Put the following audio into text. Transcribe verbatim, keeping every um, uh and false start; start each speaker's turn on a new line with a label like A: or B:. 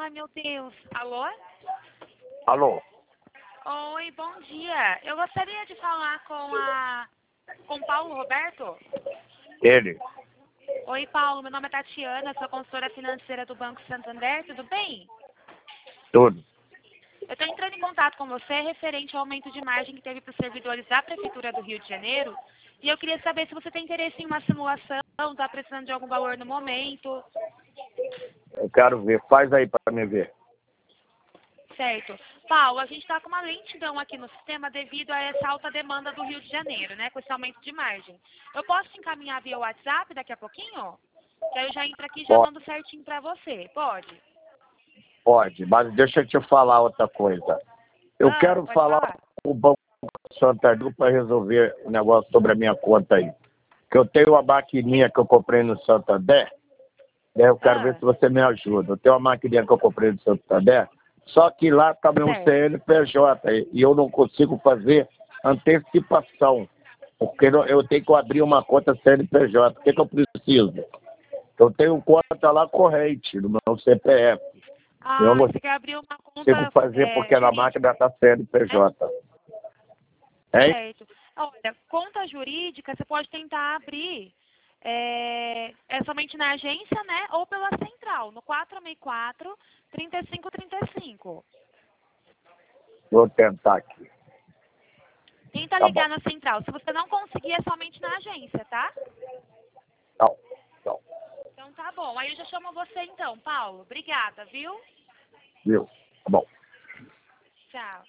A: Ai, meu Deus. Alô?
B: Alô?
A: Oi, bom dia. Eu gostaria de falar com a... com Paulo Roberto.
B: Ele?
A: Oi, Paulo. Meu nome é Tatiana, sou consultora financeira do Banco Santander. Tudo bem?
B: Tudo.
A: Eu estou entrando em contato com você referente ao aumento de margem que teve para os servidores da Prefeitura do Rio de Janeiro. E eu queria saber se você tem interesse em uma simulação, está precisando de algum valor no momento.
B: Eu quero ver. Faz aí para me ver.
A: Certo. Paulo, a gente está com uma lentidão aqui no sistema devido a essa alta demanda do Rio de Janeiro, né? Com esse aumento de margem. Eu posso te encaminhar via WhatsApp daqui a pouquinho? Que aí eu já entro aqui e já
B: Pode.
A: mando certinho para você. Pode?
B: Pode, mas deixa eu te falar outra coisa. Eu
A: Ah,
B: quero
A: pode
B: falar
A: falar.
B: com o Banco Santander para resolver o negócio sobre a minha conta aí. Que eu tenho uma maquininha que eu comprei no Santander, e aí eu quero ver
A: Ah,
B: se você me ajuda. Eu tenho uma maquininha que eu comprei no Santander, só que lá está meu
A: certo.
B: C N P J e eu não consigo fazer antecipação, porque não- eu tenho que abrir uma conta C N P J. O que, que eu preciso? Eu tenho conta lá corrente no meu C P F. Eu
A: Ah,
B: não
A: você quer abrir uma
B: consigo
A: conta
B: fazer
A: é,
B: porque na máquina
A: jurídica,
B: está C N P
A: né?
B: J. Hein?
A: Certo. Olha, conta jurídica você pode tentar abrir é, é somente na agência, né? Ou pela central, no quatro seis quatro, três cinco três cinco.
B: Vou tentar aqui.
A: Tenta
B: Tá bom.
A: ligar na central. Se você não conseguir, é somente na agência, tá?
B: Tá, então,
A: Então tá bom. Aí eu já chamo você então, Paulo. Obrigada, viu?
B: viu? Tá bom.
A: Tchau.